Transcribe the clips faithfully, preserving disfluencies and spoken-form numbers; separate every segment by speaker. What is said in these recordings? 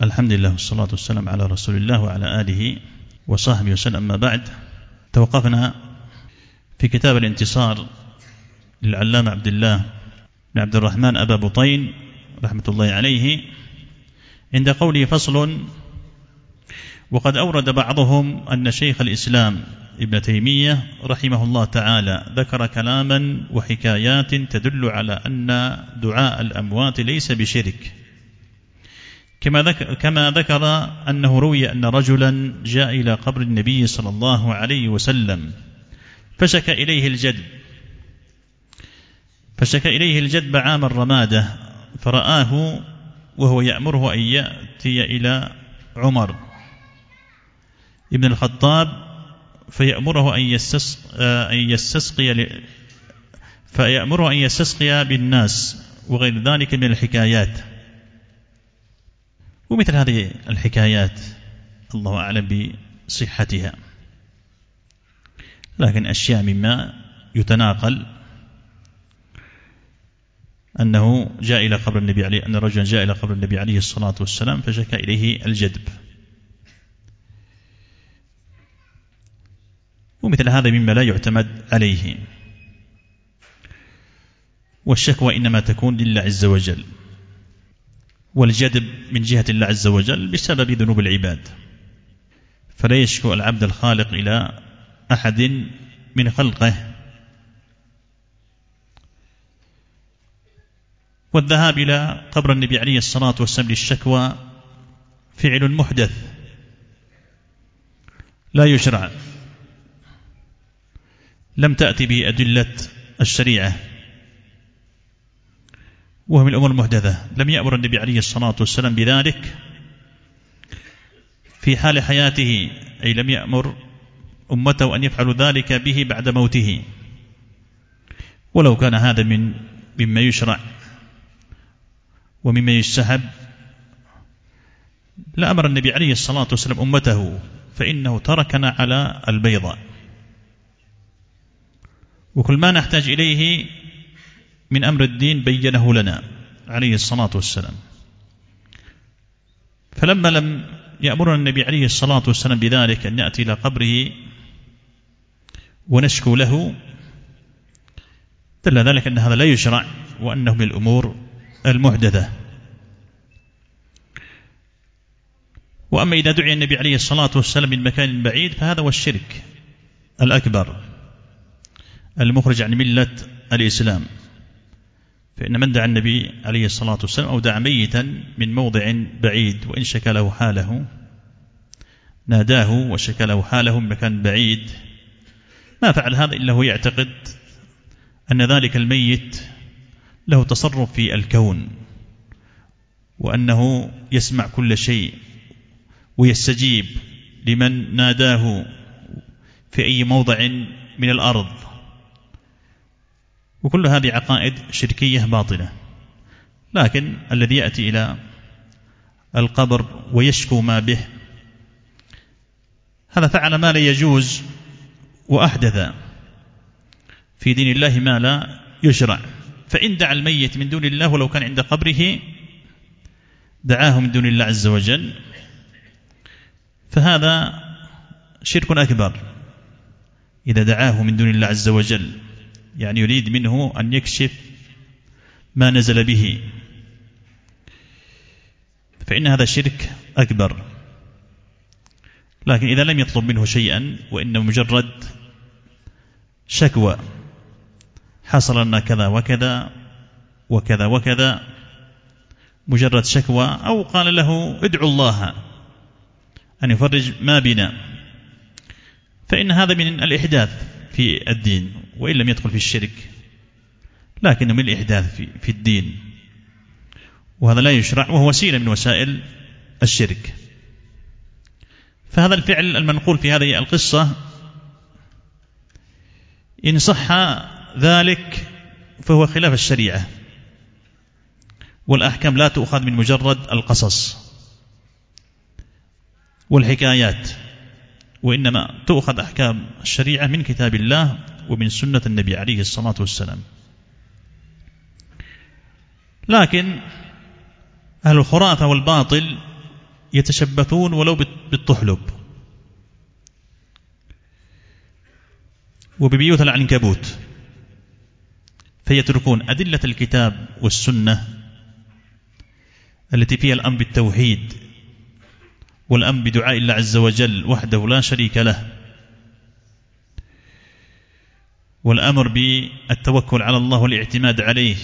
Speaker 1: الحمد لله والصلاة والسلام على رسول الله وعلى آله وصحبه وسلم. أما بعد، توقفنا في كتاب الانتصار للعلامة عبد الله بن عبد الرحمن أبا بطين رحمة الله عليه عند قوله: فصل. وقد أورد بعضهم أن شيخ الإسلام ابن تيمية رحمه الله تعالى ذكر كلاما وحكايات تدل على أن دعاء الأموات ليس بشرك، كما ذكر, كما ذكر أنه روي أن رجلا جاء إلى قبر النبي صلى الله عليه وسلم فشكى إليه الجدب فشكى إليه الجدب عام الرمادة، فرآه وهو يأمره أن يأتي إلى عمر ابن الخطاب فيأمره أن يستسقي فيأمره أن يستسقي بالناس وغير ذلك من الحكايات. ومثل هذه الحكايات الله أعلم بصحتها، لكن أشياء مما يتناقل أنه جاء إلى قبر النبي عليه أن رجلا جاء إلى قبر النبي عليه الصلاة والسلام فشكى إليه الجدب، ومثل هذا مما لا يعتمد عليه. والشكوى إنما تكون لله عز وجل، والجدب من جهة الله عز وجل بسبب ذنوب العباد، فلا يشكو العبد الخالق إلى أحد من خلقه. والذهاب إلى قبر النبي عليه الصلاة والسلام للشكوى فعل محدث لا يشرع، لم تأتي به أدلة الشريعة، وهو من الأمور المحدثة. لم يأمر النبي عليه الصلاة والسلام بذلك في حال حياته، أي لم يأمر أمته أن يفعلوا ذلك به بعد موته، ولو كان هذا من مما يشرع ومما يستحب لأمر النبي عليه الصلاة والسلام أمته، فإنه تركنا على البيضاء، وكل ما نحتاج إليه من أمر الدين بينه لنا عليه الصلاة والسلام. فلما لم يأمرنا النبي عليه الصلاة والسلام بذلك أن نأتي إلى قبره ونشكو له، دل ذلك أن هذا لا يشرع وأنه من الأمور المحدثة. وأما إذا دعي النبي عليه الصلاة والسلام من مكان بعيد فهذا هو الشرك الأكبر المخرج عن ملة الإسلام، فإن من دعا النبي عليه الصلاة والسلام أو دعا ميتا من موضع بعيد وإن شكى له حاله، ناداه وشكى له حاله من مكان بعيد، ما فعل هذا إلا هو يعتقد أن ذلك الميت له تصرف في الكون، وأنه يسمع كل شيء ويستجيب لمن ناداه في أي موضع من الأرض. وكل هذه عقائد شركية باطلة. لكن الذي يأتي إلى القبر ويشكو ما به، هذا فعل ما لا يجوز وأحدث في دين الله ما لا يشرع. فإن دعا الميت من دون الله ولو كان عند قبره دعاه من دون الله عز وجل، فهذا شرك أكبر إذا دعاه من دون الله عز وجل، يعني يريد منه أن يكشف ما نزل به، فإن هذا شرك أكبر. لكن إذا لم يطلب منه شيئا وإنه مجرد شكوى، حصل لنا كذا وكذا وكذا وكذا، مجرد شكوى، أو قال له ادعو الله أن يفرج ما بنا، فإن هذا من الإحداث في الدين، وإن لم يدخل في الشرك لكنه من الإحداث في, في الدين، وهذا لا يشرع وهو وسيلة من وسائل الشرك. فهذا الفعل المنقول في هذه القصة إن صح ذلك فهو خلاف الشريعة، والأحكام لا تؤخذ من مجرد القصص والحكايات، وإنما تؤخذ أحكام الشريعة من كتاب الله ومن سنة النبي عليه الصلاة والسلام. لكن أهل الخرافة والباطل يتشبثون ولو بالطحلب وببيوت العنكبوت، فيتركون أدلة الكتاب والسنة التي فيها الأمر بالتوحيد والأمر بدعاء الله عز وجل وحده لا شريك له، والأمر بالتوكل على الله والاعتماد عليه،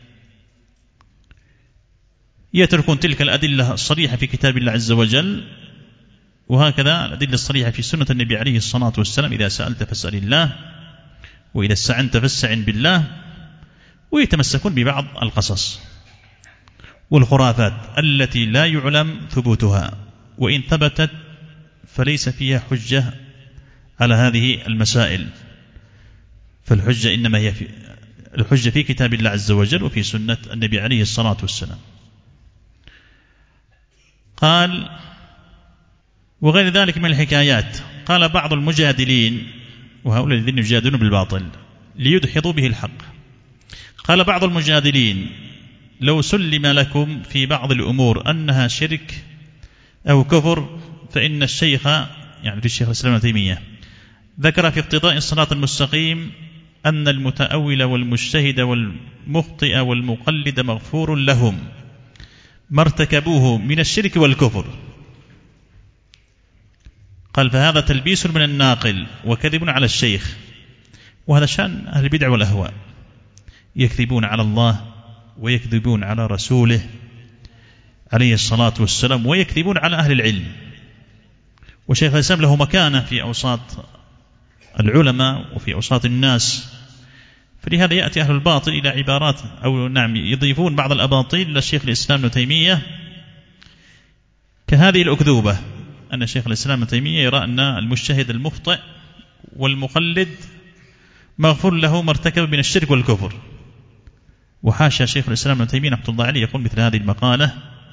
Speaker 1: يتركون تلك الأدلة الصريحة في كتاب الله عز وجل، وهكذا الأدلة الصريحة في سنة النبي عليه الصلاة والسلام: إذا سألت فاسأل الله، وإذا استعنت فاستعن بالله. ويتمسكون ببعض القصص والخرافات التي لا يعلم ثبوتها، وإن ثبتت فليس فيها حجة على هذه المسائل، فالحجة إنما هي في الحجة في كتاب الله عز وجل وفي سنة النبي عليه الصلاة والسلام. قال: وغير ذلك من الحكايات. قال بعض المجادلين، وهؤلاء الذين يجادلون بالباطل ليدحضوا به الحق، قال بعض المجادلين: لو سلم لكم في بعض الأمور أنها شرك أو كفر، فإن الشيخ، يعني في الشيخ الإسلام ابن تيمية، ذكر في اقتضاء الصراط المستقيم أن المتأول والمجتهد والمخطئ والمقلد مغفور لهم ما ارتكبوه من الشرك والكفر. قال: فهذا تلبيس من الناقل وكذب على الشيخ. وهذا شأن أهل البدع والأهواء، يكذبون على الله ويكذبون على رسوله عليه الصلاة والسلام، ويكذبون على أهل العلم. وشيخ الإسلام له مكانة في أوساط العلماء وفي أوساط الناس، فلهذا يأتي أهل الباطل إلى عبارات أو نعم يضيفون بعض الأباطيل للشيخ الإسلام ابن تيمية، كهذه الأكذوبة أن شيخ الإسلام ابن تيمية يرى أن المجتهد المخطئ والمقلد مغفور له ما ارتكب من الشرك والكفر. وحاشا شيخ الإسلام ابن تيمية رحمة الله عليه يقول مثل هذه المقالة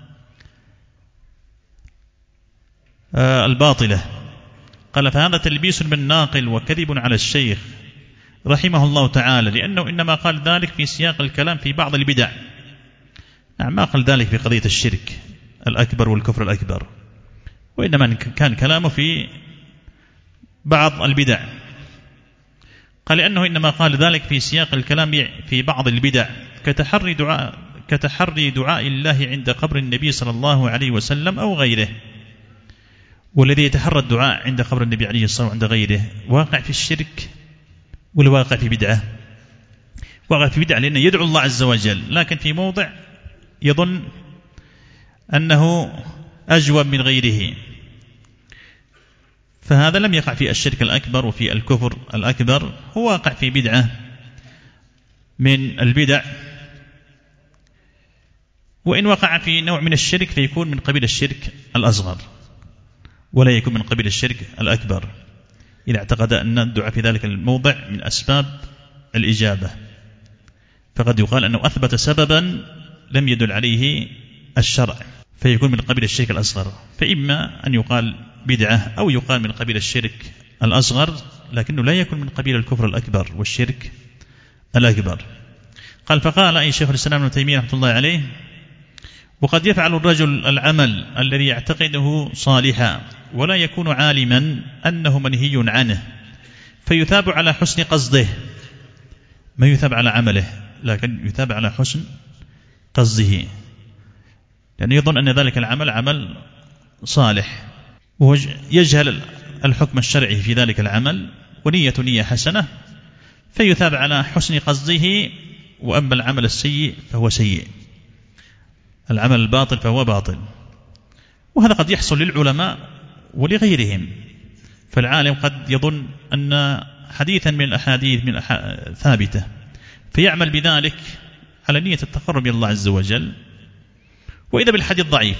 Speaker 1: آه الباطلة. قال: فهذا تلبيس بالناقل وكذب على الشيخ رحمه الله تعالى، لأنه إنما قال ذلك في سياق الكلام في بعض البدع، نعم ما قال ذلك في قضية الشرك الأكبر والكفر الأكبر، وإنما كان كلامه في بعض البدع. قال: لأنه إنما قال ذلك في سياق الكلام في بعض البدع، كتحري دعاء كتحري دعاء الله عند قبر النبي صلى الله عليه وسلم أو غيره. والذي يتحرى الدعاء عند قبر النبي عليه الصلاة والسلام عند غيره واقع في الشرك ولا واقع في بدعة؟ واقع في بدعة، لأنه يدعو الله عز وجل لكن في موضع يظن أنه أجوب من غيره، فهذا لم يقع في الشرك الأكبر وفي الكفر الأكبر، هو واقع في بدعة من البدع، وإن وقع في نوع من الشرك فيكون من قبيل الشرك الأصغر ولا يكون من قبيل الشرك الأكبر، إذا اعتقد أن الدعاء في ذلك الموضع من أسباب الإجابة، فقد يقال أنه أثبت سببا لم يدل عليه الشرع فيكون من قبيل الشرك الأصغر. فإما أن يقال بدعة أو يقال من قبيل الشرك الأصغر، لكنه لا يكون من قبيل الكفر الأكبر والشرك الأكبر. قال: فقال أي شيخ الإسلام ابن تيمية رحمة الله عليه: وقد يفعل الرجل العمل الذي يعتقده صالحا ولا يكون عالما أنه منهي عنه، فيثاب على حسن قصده، ما يثاب على عمله لكن يثاب على حسن قصده، لأنه يظن أن ذلك العمل عمل صالح، وهو يجهل الحكم الشرعي في ذلك العمل، ونية نية حسنة، فيثاب على حسن قصده. وأما العمل السيء فهو سيء، العمل الباطل فهو باطل. وهذا قد يحصل للعلماء ولغيرهم، فالعالم قد يظن أن حديثا من الأحاديث من الأح... ثابتة فيعمل بذلك على نية التقرب إلى الله عز وجل، وإذا بالحديث ضعيف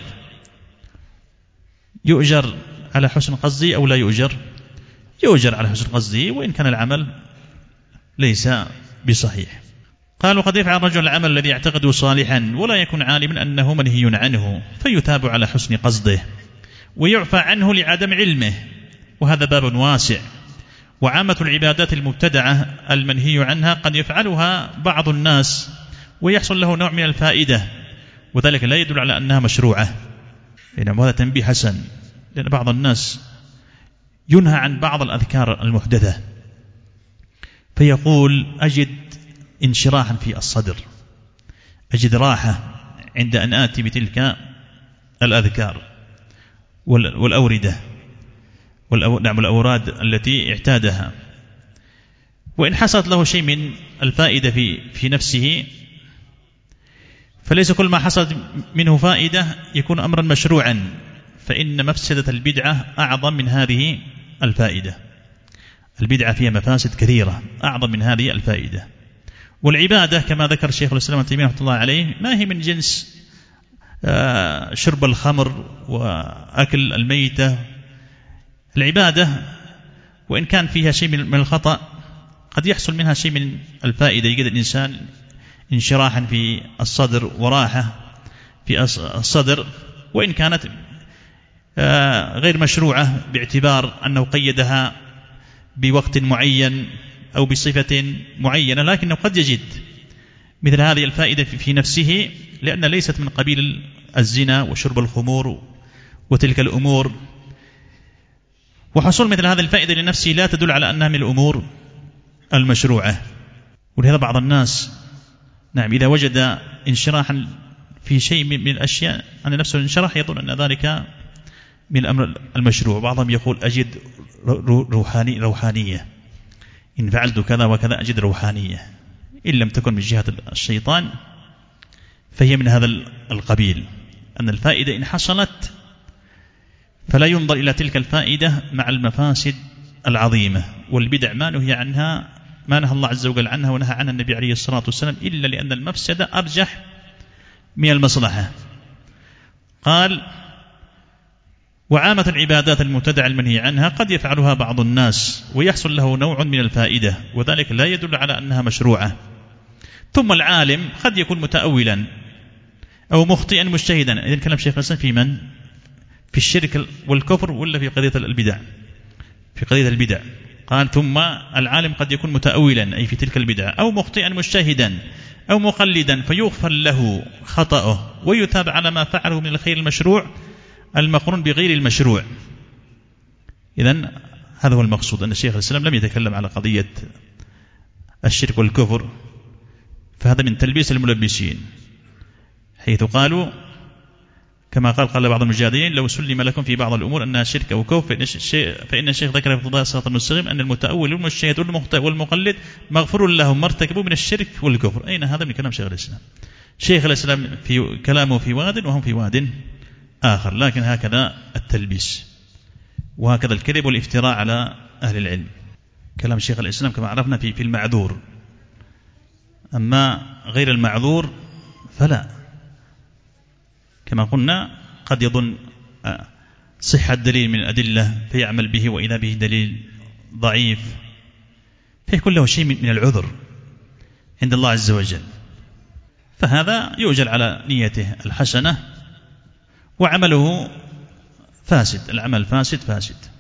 Speaker 1: يؤجر على حسن قصده أو لا يؤجر؟ يؤجر على حسن قصده وإن كان العمل ليس بصحيح. قال: وقد يفعل الرجل العمل الذي يعتقده صالحا ولا يكون عالما أنه منهي عنه، فيثاب على حسن قصده ويعفى عنه لعدم علمه، وهذا باب واسع. وعامة العبادات المبتدعة المنهي عنها قد يفعلها بعض الناس ويحصل له نوع من الفائدة، وذلك لا يدل على أنها مشروعة. إنما هذا تنبيه حسن، لأن بعض الناس ينهى عن بعض الأذكار المحدثة فيقول أجد انشراحا في الصدر، أجد راحة عند أن آتي بتلك الأذكار والأوردة والأوراد التي اعتادها، وإن حصلت له شيء من الفائدة في في نفسه فليس كل ما حصلت منه فائدة يكون أمرا مشروعا، فإن مفسدة البدعة أعظم من هذه الفائدة. البدعة فيها مفاسد كثيرة أعظم من هذه الفائدة. والعبادة كما ذكر الشيخ الإسلام ابن تيمية رحمه الله عليه ما هي من جنس شرب الخمر وأكل الميتة. العبادة وإن كان فيها شيء من الخطأ قد يحصل منها شيء من الفائدة، يجد الإنسان انشراحا في الصدر وراحة في الصدر، وإن كانت غير مشروعة باعتبار أنه قيدها بوقت معين أو بصفة معينة، لكنه قد يجد مثل هذه الفائدة في نفسه، لأن ليست من قبيل الزنا وشرب الخمور وتلك الأمور. وحصول مثل هذه الفائدة لنفسه لا تدل على أنها من الأمور المشروعة. ولهذا بعض الناس نعم إذا وجد انشراحا في شيء من الأشياء أن نفسه انشرح يظن أن ذلك من الأمر المشروع. بعضهم يقول أجد روحاني روحانية، إن فعلت كذا وكذا أجد روحانية، إن لم تكن من جهة الشيطان فهي من هذا القبيل، أن الفائدة إن حصلت فلا ينظر إلى تلك الفائدة مع المفاسد العظيمة. والبدع ما نهي عنها ما نهى الله عز وجل عنها ونهى عنها النبي عليه الصلاة والسلام إلا لأن المفسدة أرجح من المصلحة. قال وعامة العبادات المبتدعة المنهي عنها قد يفعلها بعض الناس ويحصل له نوع من الفائدة، وذلك لا يدل على أنها مشروعة. ثم العالم قد يكون متأولا أو مخطئا مجتهدا. إذن كلام شيخ الإسلام في من؟ في الشرك والكفر ولا في قضية البدع؟ في قضية البدع. قال ثم العالم قد يكون متأولا أي في تلك البدع، أو مخطئا مجتهدا أو مقلدا فيغفر له خطأه ويثاب على ما فعله من الخير المشروع المقرون بغير المشروع. إذن هذا هو المقصود، أن الشيخ الإسلام لم يتكلم على قضية الشرك والكفر، فهذا من تلبيس الملبسين، حيث قالوا كما قال قال بعض المجادلين لو سلم لكم في بعض الأمور أنها شرك أو كفر فإن الشيخ ذكر في فضائل الصراط المستقيم أن المتأول والمجتهد والمخطئ والمقلد مغفور لهم ما ارتكبوا من الشرك والكفر. أين هذا من كلام شيخ الإسلام؟ شيخ الإسلام في كلامه في واد وهم في واد آخر، لكن هكذا التلبيس وهكذا الكذب والافتراء على أهل العلم. كلام شيخ الإسلام كما عرفنا في في المعذور، أما غير المعذور فلا. كما قلنا قد يظن صحة دليل من الأدلة فيعمل به وإذا به دليل ضعيف، فيكون له شيء من العذر عند الله عز وجل، فهذا يؤجر على نيته الحسنة وعمله فاسد، العمل فاسد فاسد.